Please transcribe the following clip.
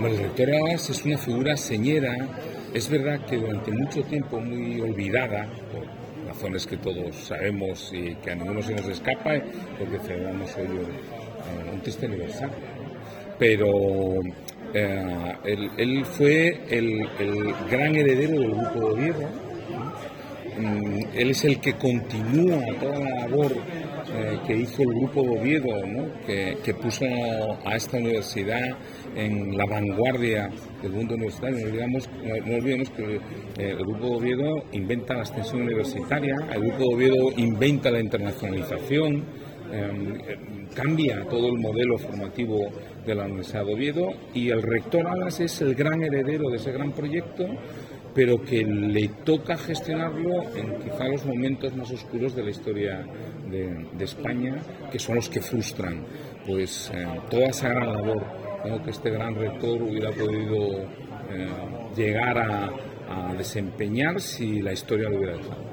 Bueno, el rector Alas es una figura señera. Es verdad que durante mucho tiempo muy olvidada, por razones que todos sabemos y que a ninguno se nos escapa, porque celebramos hoy un triste aniversario. Pero él fue el gran heredero del Grupo de Oviedo. Él es el que continúa toda la labor que hizo el Grupo de Oviedo, ¿no? que puso a esta universidad en la vanguardia del mundo universitario. No olvidemos que el Grupo de Oviedo inventa la extensión universitaria, el Grupo de Oviedo inventa la internacionalización, cambia todo el modelo formativo de la Universidad de Oviedo, y el rector Alas es el gran heredero de ese gran proyecto, pero que le toca gestionarlo en quizá los momentos más oscuros de la historia de España, que son los que frustran pues toda esa gran labor, ¿no? Que este gran rector hubiera podido llegar a desempeñar si la historia lo hubiera dejado.